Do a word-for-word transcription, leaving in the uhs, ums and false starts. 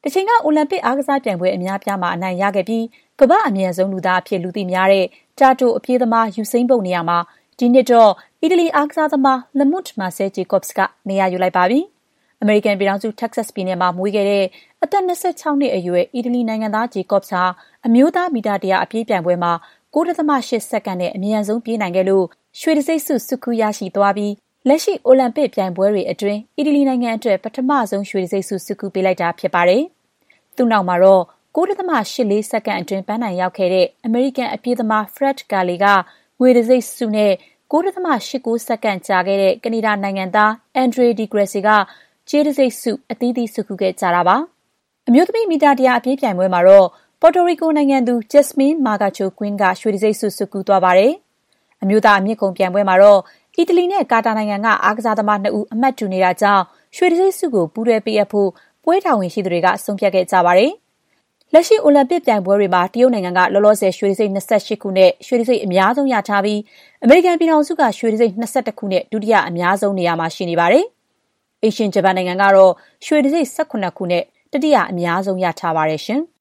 တချိန်ကအိုလံပစ်အားကစားပြိုင်ပွဲအများပြားမှာအနိုင်ရခဲ့ပြီးကမ္ဘာအမြင့်ဆုံးလူသားအဖြစ်လူသိများတဲ့တာတိုအပြေးသမားယူစိမ်းဘုတ်နေရာမှာဒီနှစ်တော့အီတလီအားကစားသမား Lemut Marcel Jacobs ကနေရာယူလိုက်ပါပြီ။ အမေရိကန်ပြည်ထောင်စု Texas ပြည်နယ်မှာမွေးခဲ့တဲ့အသက်၂၆နှစ်အရွယ်အီတလီနိုင်ငံသား Jacobs ဟာအမျိုးသားမီတာတစ်ရာအပြေးပြိုင်ပွဲမှာ၉.၈ စက္ကန့်နဲ့အမြန်ဆုံးပြေးနိုင်ခဲ့လို့ရွှေတံဆိပ်ဆုဆွတ်ခူးရရှိသွားပြီးလက်ရှိအိုလံပစ်ပြိုင်ပွဲတွေအတွင်းအီတလီနိုင်ငံအတွက်ပထမဆုံးရွှေတံဆိပ်ဆုဆွတ်ခူးပေးလိုက်တာဖြစ်ပါတယ်။သူ့နောက်မှာတော့၉.၈၄ စက္ကန့်အတွင်းပန်းနိုင်ရောက်ခဲ့တဲ့အမေရိကန်အပြေးသမား Fred Kerley ကငွေတံဆိပ်ဆုနဲ့၉.၈၉ စက္ကန့်ကြာခဲ့တဲ့ကနေဒါနိုင်ငံသား Andre Di Grassi ကကြေးတံဆိပ်ဆုအသီးသီးဆွတ်ခူးခဲ့ကြတာပါ။အမျိုးသမီးမီတာတစ်ရာအပြေးပြိုင်ပွဲမှာတော့ပေါ်တိုရီကိုနိုင်ငံသူ Jasmine Magacho-Quinn ကရွှေတံဆိပ်ဆုဆွတ်ခူးသွားပါတယ်။အမျိုးသားအမြင့်ခုံပြိုင်ပွဲမှာတော့အီတလီနဲ့ကာတာနိုင်ငံကအားကစားသမားနှစ်ဦးအမှတ်တူနေတာကြောင့်ရွှေတံဆိပ်ဆုကိုပူးတွဲပေးအပ်ဖို့ပွဲတာဝန်ရှိသူတွေကဆုံးဖြတ်ခဲ့ကြပါတယ်။လက်ရှိအိုလံပစ်ပြိုင်ပွဲတွေမှာတရုတ်နိုင်ငံကလောလောဆယ်ရွှေတံဆိပ်၂၈ခုနဲ့ရွှေတံဆိပ်အများဆုံးရထားပြီးအမေရိကန်ပြည်ထောင်စုကရွှေတံဆိပ်၂၁ခုနဲ့ဒုတိယအများဆုံးနေရာမှာရှိနေပါတယ်။အိမ်ရှင်ဂျပန်နိုင်ငံကတော့ရွှေတံဆိပ်၁၇ခုနဲ့တတိယအများဆုံးရထားပါတယ်ရှင်။